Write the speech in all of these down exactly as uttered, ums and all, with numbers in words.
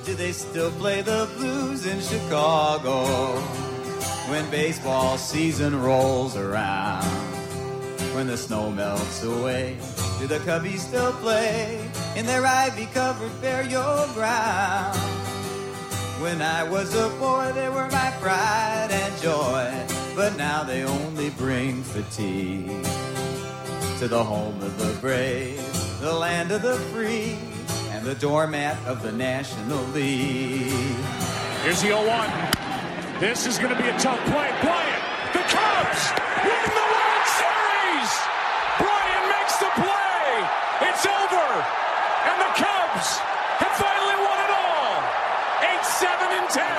do they still play the Blues in Chicago when baseball season rolls around? When the snow melts away, do the Cubbies still play in their ivy-covered burial ground? When I was a boy, they were my pride and joy, but now they only bring fatigue to the home of the brave, the land of the free, and the doormat of the National League. Here's the oh one. This is going to be a tough play. Bryant, the Cubs win the World Series! Bryant makes the play! It's over! And the Cubs have finally won it all! eight, seven, and ten!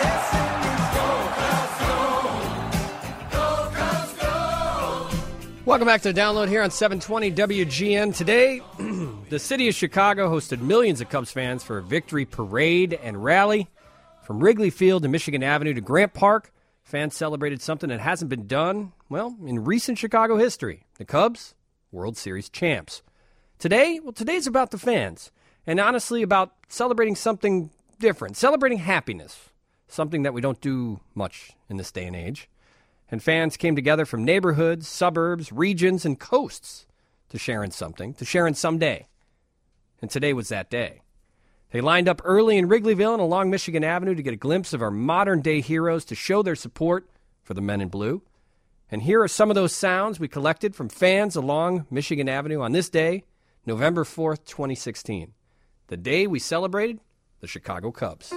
Welcome back to the Download here on seven twenty W G N. Today, the city of Chicago hosted millions of Cubs fans for a victory parade and rally. From Wrigley Field to Michigan Avenue to Grant Park, fans celebrated something that hasn't been done, well, in recent Chicago history. The Cubs, World Series champs. Today, well, today's about the fans, and honestly about celebrating something different, celebrating happiness, something that we don't do much in this day and age. And fans came together from neighborhoods, suburbs, regions, and coasts to share in something, to share in someday. And today was that day. They lined up early in Wrigleyville and along Michigan Avenue to get a glimpse of our modern-day heroes to show their support for the men in blue. And here are some of those sounds we collected from fans along Michigan Avenue on this day, November fourth, twenty sixteen, the day we celebrated the Chicago Cubs.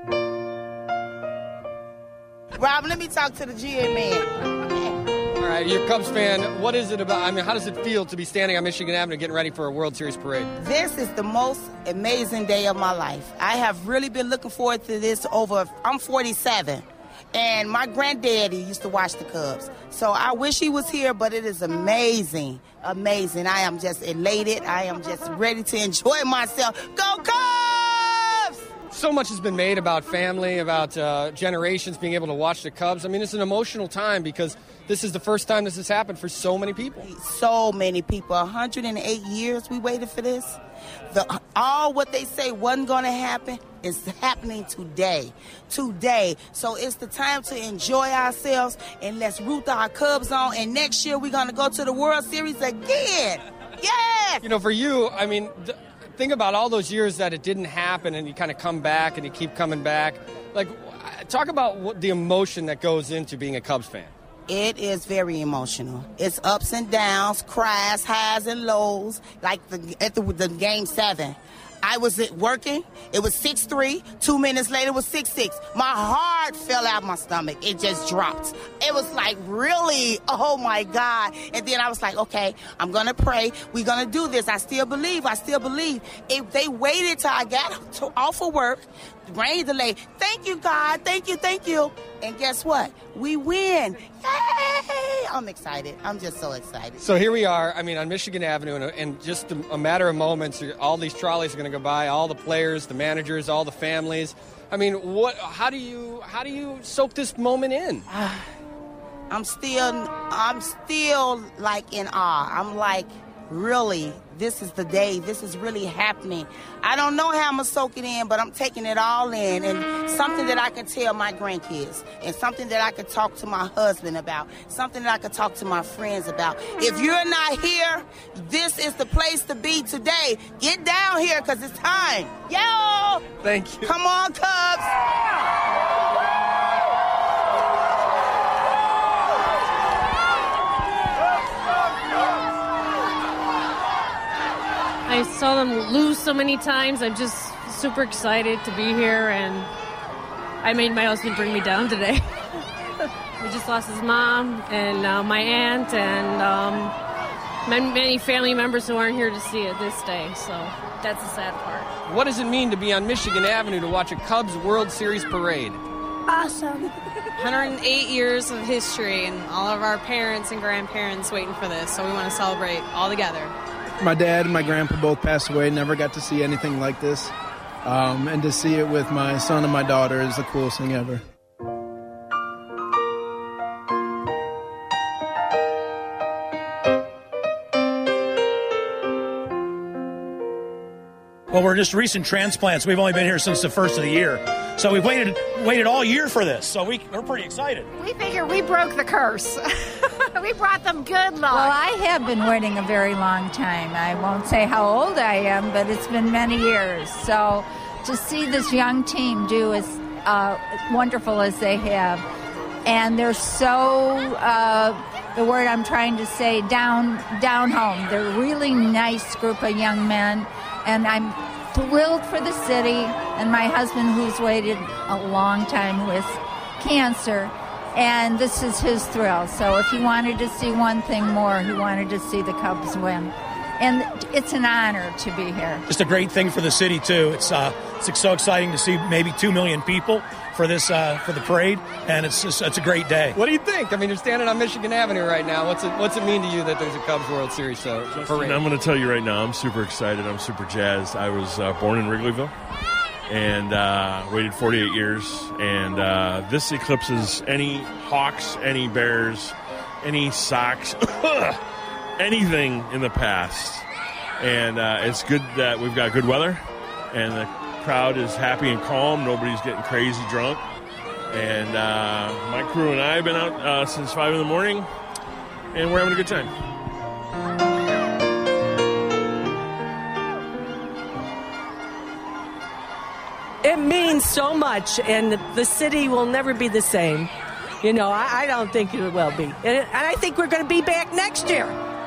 Rob, let me talk to the G M man. All right, you're a Cubs fan. What is it about? I mean, how does it feel to be standing on Michigan Avenue getting ready for a World Series parade? This is the most amazing day of my life. I have really been looking forward to this over, I'm forty-seven. And my granddaddy used to watch the Cubs. So I wish he was here, but it is amazing, amazing. I am just elated. I am just ready to enjoy myself. Go Cubs! So much has been made about family, about uh, generations being able to watch the Cubs. I mean, it's an emotional time because this is the first time this has happened for so many people. So many people. one hundred eight years we waited for this. The, all what they say wasn't going to happen is happening today. Today. So it's the time to enjoy ourselves and let's root our Cubs on. And next year we're going to go to the World Series again. Yes! You know, for you, I mean... Th- Think about all those years that it didn't happen and you kind of come back and you keep coming back. Like, talk about what the emotion that goes into being a Cubs fan. It is very emotional. It's ups and downs, cries, highs and lows, like the, at the, the game seven. I was working. It was six three. Two minutes later, it was six six. My heart fell out my stomach. It just dropped. It was like, really? Oh, my God. And then I was like, okay, I'm going to pray. We're going to do this. I still believe. I still believe. If they waited till I got to, off of work, rain delay. Thank you, God. Thank you. Thank you. And guess what? We win. Yay! I'm excited. I'm just so excited. So here we are, I mean, on Michigan Avenue, and, and just a, a matter of moments, all these trolleys are going to go by, all the players, the managers, all the families. I mean, what? How do you how do you soak this moment in? I'm still, I'm still like in awe. I'm like, really, this is the day. This is really happening. I don't know how I'm going to soak it in, but I'm taking it all in. And something that I can tell my grandkids and something that I could talk to my husband about, something that I could talk to my friends about. If you're not here, this is the place to be today. Get down here because it's time. Yo! Thank you. Come on, Cubs! I saw them lose so many times. I'm just super excited to be here, and I made my husband bring me down today. We just lost his mom and uh, my aunt and um, many family members who aren't here to see it this day, so that's the sad part. What does it mean to be on Michigan Avenue to watch a Cubs World Series parade? Awesome. one hundred eight years of history, and all of our parents and grandparents waiting for this, so we want to celebrate all together. My dad and my grandpa both passed away, never got to see anything like this. Um, and to see it with my son and my daughter is the coolest thing ever. Well, we're just recent transplants. We've only been here since the first of the year. So we've waited waited all year for this. So we, we're pretty excited. We figure we broke the curse. We brought them good luck. Well, I have been waiting a very long time. I won't say how old I am, but it's been many years. So to see this young team do as uh, wonderful as they have, and they're so, uh, the word I'm trying to say, down, down home. They're a really nice group of young men, and I'm thrilled for the city and my husband, who's waited a long time with cancer. And this is his thrill. So if he wanted to see one thing more, he wanted to see the Cubs win. And it's an honor to be here. Just a great thing for the city, too. It's uh, it's so exciting to see maybe two million people for this uh, for the parade, and it's just, it's a great day. What do you think? I mean, you're standing on Michigan Avenue right now. What's it What's it mean to you that there's a Cubs World Series uh, parade? I'm going to tell you right now, I'm super excited. I'm super jazzed. I was uh, born in Wrigleyville and uh, waited forty-eight years, and uh, this eclipses any Hawks, any Bears, any Sox, anything in the past. And uh, it's good that we've got good weather, and the crowd is happy and calm. Nobody's getting crazy drunk. And uh, my crew and I have been out uh, since five in the morning, and we're having a good time. It means so much, and the city will never be the same. You know, I, I don't think it will be. And, and I think we're going to be back next year.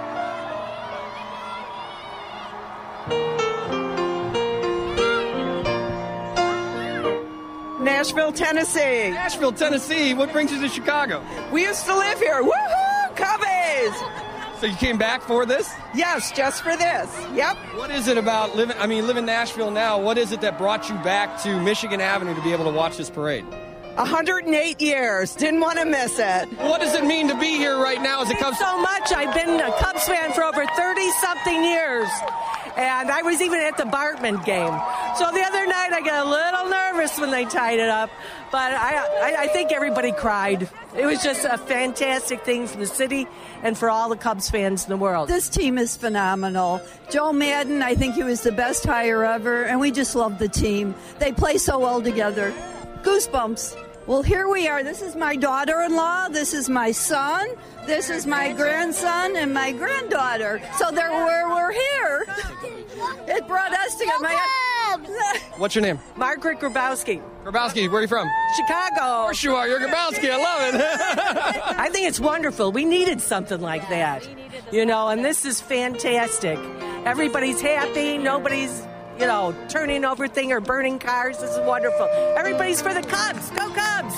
Nashville, Tennessee. Nashville, Tennessee. What brings you to Chicago? We used to live here. Woohoo! Cubbies! So you came back for this? Yes, just for this. Yep. What is it about living, I mean, you live in Nashville now. What is it that brought you back to Michigan Avenue to be able to watch this parade? one hundred eight years. Didn't want to miss it. What does it mean to be here right now as a Cubs fan? So much. I've been a Cubs fan for over thirty-something years. And I was even at the Bartman game. So the other night I got a little nervous when they tied it up. But I, I, I think everybody cried. It was just a fantastic thing for the city and for all the Cubs fans in the world. This team is phenomenal. Joe Madden, I think he was the best hire ever, and we just love the team. They play so well together. Goosebumps. Well, here we are. This is my daughter-in-law. This is my son. This is my grandson and my granddaughter. So there we're, we're here. It brought us together. My, What's your name? Margaret Grabowski. Grabowski, where are you from? Chicago. Of course you are. You're Grabowski. I love it. I think it's wonderful. We needed something like that. You know, and this is fantastic. Everybody's happy. Nobody's, you know, turning over thing or burning cars. This is wonderful. Everybody's for the Cubs. Go Cubs!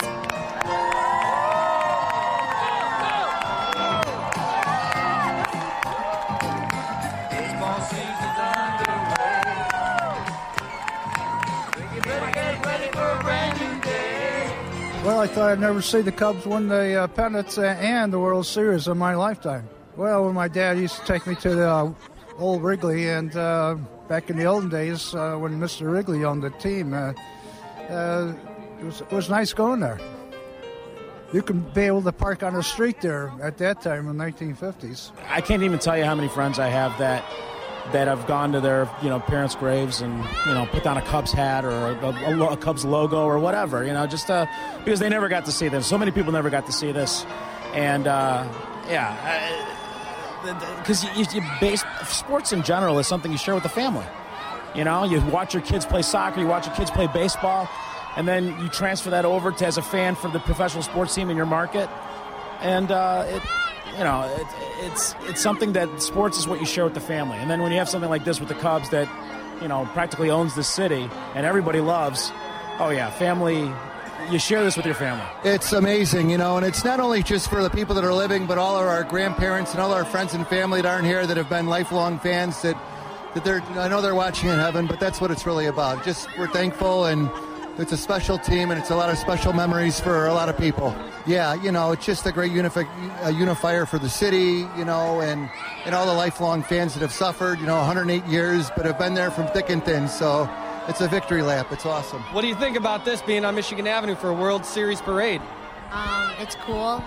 Well, I thought I'd never see the Cubs win the uh, pennants and the World Series in my lifetime. Well, when my dad used to take me to the uh, old Wrigley, and uh, back in the olden days uh, when Mister Wrigley owned the team, uh, uh, it, was, it was nice going there. You can be able to park on the street there at that time in the nineteen fifties. I can't even tell you how many friends I have that that have gone to their, you know, parents' graves and, you know, put on a Cubs hat or a, a, a Cubs logo or whatever, you know, just uh, because they never got to see this. So many people never got to see this. And, uh, yeah, because you, you base, sports in general is something you share with the family. You know, you watch your kids play soccer, you watch your kids play baseball, and then you transfer that over to as a fan for the professional sports team in your market. And, uh, it... You know, it, it's it's something that sports is what you share with the family. And then when you have something like this with the Cubs that, you know, practically owns the city and everybody loves, oh, yeah, family, you share this with your family. It's amazing, you know, and it's not only just for the people that are living, but all of our grandparents and all our friends and family that aren't here that have been lifelong fans that, that they're, I know they're watching in heaven, but that's what it's really about. Just we're thankful, and it's a special team, and it's a lot of special memories for a lot of people. Yeah, you know, it's just a great unifi- a unifier for the city, you know, and, and all the lifelong fans that have suffered, you know, one hundred eight years, but have been there from thick and thin. So it's a victory lap. It's awesome. What do you think about this being on Michigan Avenue for a World Series parade? Um, it's cool.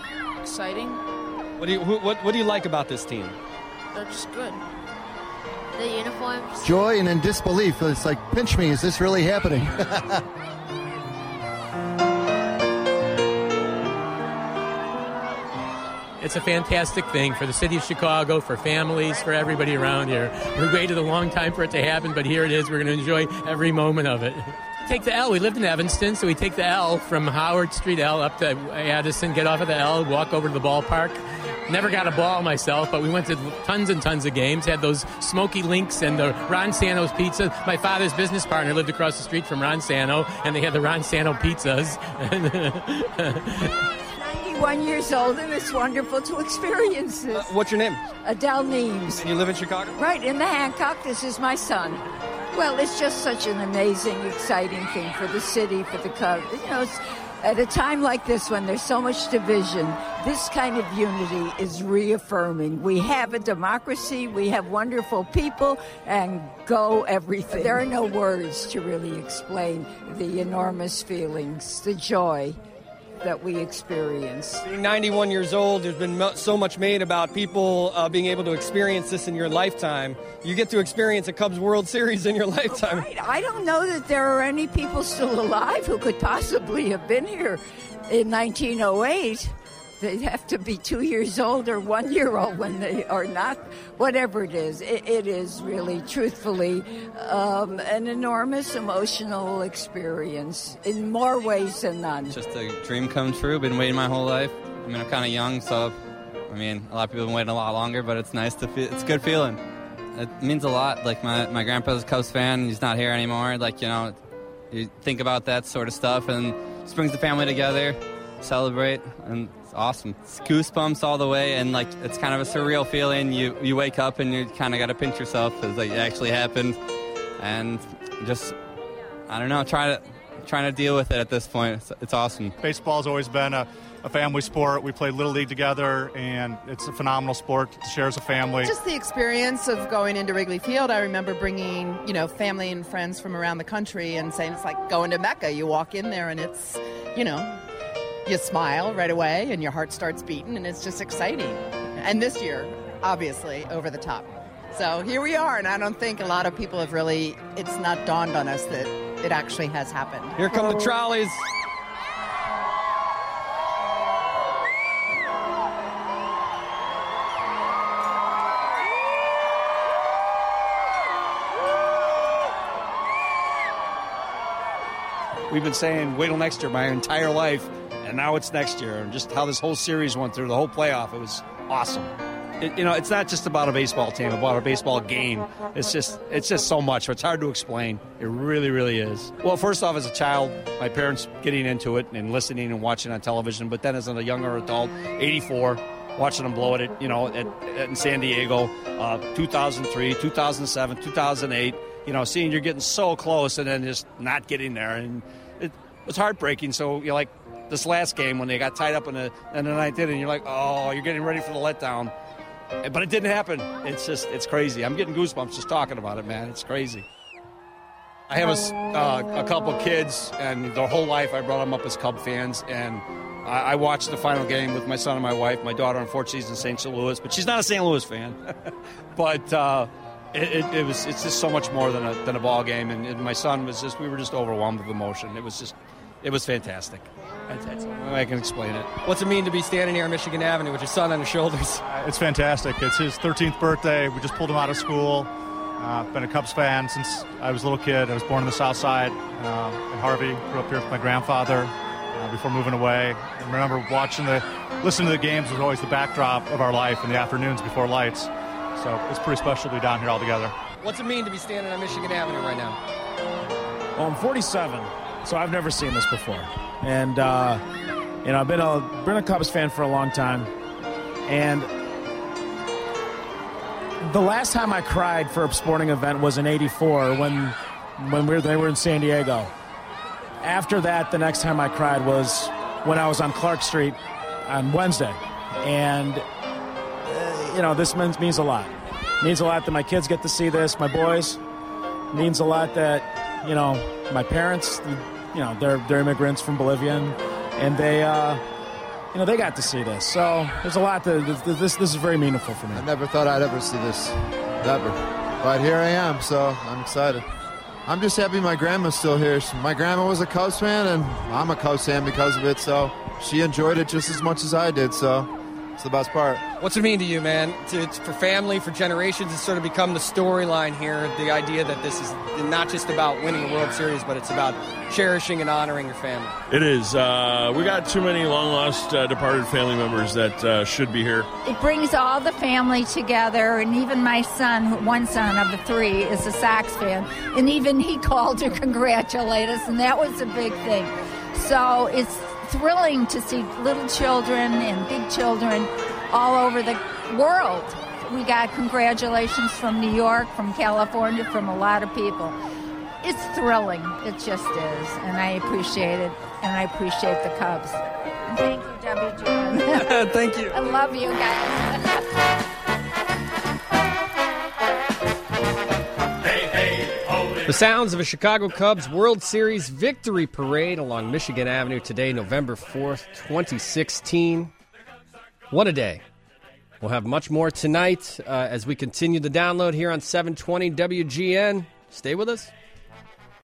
Exciting. What do you wh- what what do you like about this team? They're just good. The uniforms. Joy and in disbelief. It's like, pinch me, is this really happening? It's a fantastic thing for the city of Chicago, for families, for everybody around here. We waited a long time for it to happen, but here it is. We're going to enjoy every moment of it. Take the L. We lived in Evanston, so we take the L from Howard Street L up to Addison, get off of the L, walk over to the ballpark. Never got a ball myself, but we went to tons and tons of games, had those Smoky Links and the Ron Santo's pizza. My father's business partner lived across the street from Ron Santo, and they had the Ron Santo pizzas. ninety-one years old, and it's wonderful to experience this. Uh, what's your name? Adele Neems. And you live in Chicago? Right, in the Hancock. This is my son. Well, it's just such an amazing, exciting thing for the city, for the Cubs. You know, it's, at a time like this when there's so much division, this kind of unity is reaffirming. We have a democracy, we have wonderful people, and go everything. There are no words to really explain the enormous feelings, the joy that we experience. Being ninety-one years old, there's been so much made about people uh, being able to experience this in your lifetime. You get to experience a Cubs World Series in your lifetime. Right. I don't know that there are any people still alive who could possibly have been here in nineteen oh eight. They'd have to be two years old or one year old when they are not, whatever it is. It, it is really, truthfully, um, an enormous emotional experience in more ways than none. Just a dream come true. Been waiting my whole life. I mean, I'm kind of young, so, I mean, a lot of people have been waiting a lot longer, but it's nice to feel, it's a good feeling. It means a lot. Like, my, my grandpa's a Cubs fan. He's not here anymore. Like, you know, you think about that sort of stuff, and just brings the family together, celebrate, and it's awesome. It's goosebumps all the way, and like it's kind of a surreal feeling. You you wake up and you kind of got to pinch yourself because like it actually happened, and just I don't know, try to trying to deal with it at this point. It's, it's awesome. Baseball's always been a, a family sport. We played Little League together, and it's a phenomenal sport to share as a family. Just the experience of going into Wrigley Field. I remember bringing, you know, family and friends from around the country and saying it's like going to Mecca. You walk in there and it's, you know, you smile right away and your heart starts beating, and it's just exciting. And this year, obviously, over the top. So here we are, and I don't think a lot of people have really, it's not dawned on us that it actually has happened. Here come the trolleys. We've been saying wait till next year my entire life, and now it's next year. And just how this whole series went through, the whole playoff, it was awesome. It, you know, it's not just about a baseball team, about a baseball game. It's just, it's just so much. It's hard to explain. It really, really is. Well, first off, as a child, my parents getting into it and listening and watching on television. But then as a younger adult, eighty-four, watching them blow it, at, you know, at, at, in San Diego, uh, two thousand three, two thousand seven, two thousand eight. You know, seeing you're getting so close and then just not getting there, and it was heartbreaking. So you're like, this last game when they got tied up in the in the ninth inning, you're like, oh, you're getting ready for the letdown. But it didn't happen. It's just, it's crazy. I'm getting goosebumps just talking about it, man. It's crazy. I have a, uh, a couple kids, and their whole life I brought them up as Cub fans, and I, I watched the final game with my son and my wife. My daughter, unfortunately, is in Saint Louis, but she's not a Saint Louis fan. but uh, it, it, it was, it's just so much more than a, than a ball game, and, and my son was just, we were just overwhelmed with emotion. It was just, it was fantastic. That's, that's the way I can explain it. What's it mean to be standing here on Michigan Avenue with your son on your shoulders? It's fantastic. It's his thirteenth birthday. We just pulled him out of school. Uh, been a Cubs fan since I was a little kid. I was born in the South Side uh, in Harvey. Grew up here with my grandfather uh, before moving away. And remember watching the, listening to the games was always the backdrop of our life in the afternoons before lights. So it's pretty special to be down here all together. What's it mean to be standing on Michigan Avenue right now? Well, I'm forty-seven, so I've never seen this before. And, uh, you know, I've been a, been a Cubs fan for a long time. And the last time I cried for a sporting event was in eighty-four when when we were, they were in San Diego. After that, the next time I cried was when I was on Clark Street on Wednesday. And, uh, you know, this means, means a lot. It means a lot that my kids get to see this, my boys. It means a lot that, you know, my parents, you know, they're, they're immigrants from Bolivia, and, and they, uh, you know, they got to see this. So there's a lot that this, this, this is very meaningful for me. I never thought I'd ever see this, ever. but here I am, so I'm excited. I'm just happy my grandma's still here. My grandma was a Cubs fan, and I'm a Cubs fan because of it, so she enjoyed it just as much as I did, so it's the best part. What's it mean to you, man? To, it's for family, for generations, it's sort of become the storyline here, the idea that this is not just about winning a World Series, but it's about cherishing and honoring your family. It is. Uh, we got too many long-lost, uh, departed family members that uh, should be here. It brings all the family together, and even my son, one son of the three, is a Sox fan, and even he called to congratulate us, and that was a big thing. So it's thrilling to see little children and big children all over the world. We got congratulations from New York, from California, from a lot of people. It's thrilling. It just is, and I appreciate it, and I appreciate the Cubs. And thank you, W G N. Thank you. I love you guys. The sounds of a Chicago Cubs World Series victory parade along Michigan Avenue today, November fourth, twenty sixteen. What a day. We'll have much more tonight uh, as we continue the download here on seven twenty W G N. Stay with us.